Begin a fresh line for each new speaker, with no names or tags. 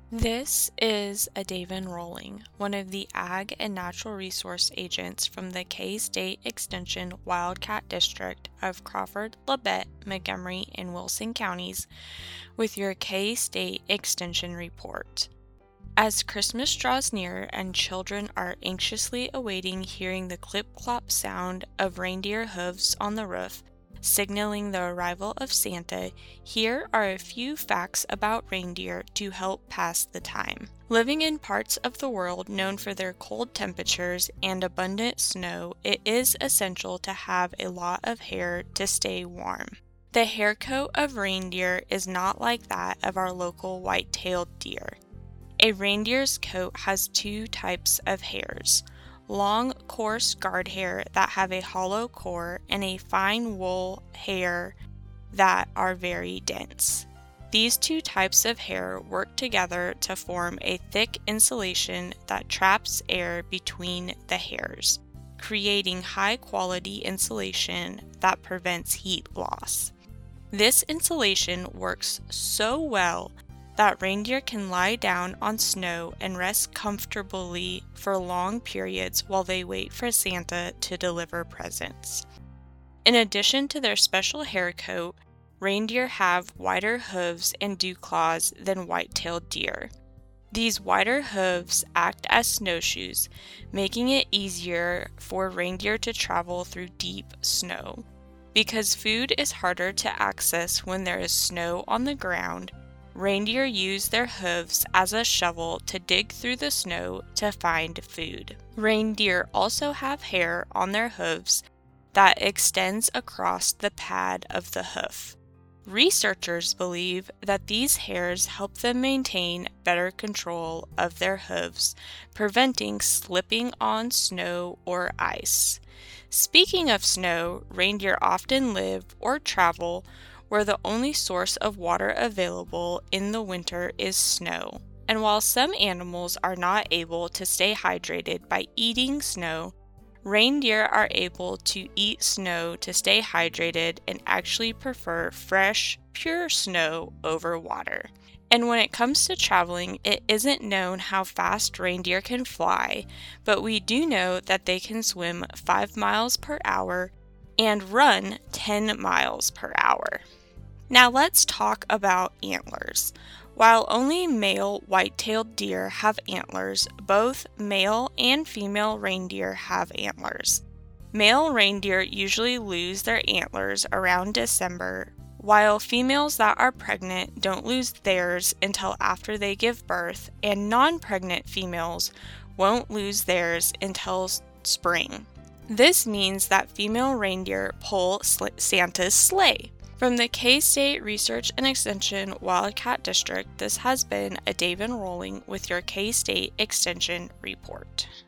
This is a David Rolling, one of the Ag and Natural Resource Agents from the K-State Extension Wildcat District of Crawford, Labette, Montgomery, and Wilson counties, with your K-State Extension report. As Christmas draws near and children are anxiously awaiting hearing the clip-clop sound of reindeer hooves on the roof, signaling the arrival of Santa, here are a few facts about reindeer to help pass the time. Living in parts of the world known for their cold temperatures and abundant snow, it is essential to have a lot of hair to stay warm. The hair coat of reindeer is not like that of our local white-tailed deer. A reindeer's coat has two types of hairs: long, coarse guard hair that have a hollow core, and a fine wool hair that are very dense. These two types of hair work together to form a thick insulation that traps air between the hairs, creating high-quality insulation that prevents heat loss. This insulation works so well that reindeer can lie down on snow and rest comfortably for long periods while they wait for Santa to deliver presents. In addition to their special hair coat, reindeer have wider hooves and dew claws than white-tailed deer. These wider hooves act as snowshoes, making it easier for reindeer to travel through deep snow. Because food is harder to access when there is snow on the ground, reindeer use their hooves as a shovel to dig through the snow to find food. Reindeer also have hair on their hooves that extends across the pad of the hoof. Researchers believe that these hairs help them maintain better control of their hooves, preventing slipping on snow or ice. Speaking of snow, reindeer often live or travel where the only source of water available in the winter is snow. And while some animals are not able to stay hydrated by eating snow, reindeer are able to eat snow to stay hydrated and actually prefer fresh, pure snow over water. And when it comes to traveling, it isn't known how fast reindeer can fly, but we do know that they can swim 5 miles per hour and run 10 miles per hour. Now let's talk about antlers. While only male white-tailed deer have antlers, both male and female reindeer have antlers. Male reindeer usually lose their antlers around December, while females that are pregnant don't lose theirs until after they give birth, and non-pregnant females won't lose theirs until spring. This means that female reindeer pull Santa's sleigh. From the K-State Research and Extension Wildcat District, this has been a David Rolling with your K-State Extension report.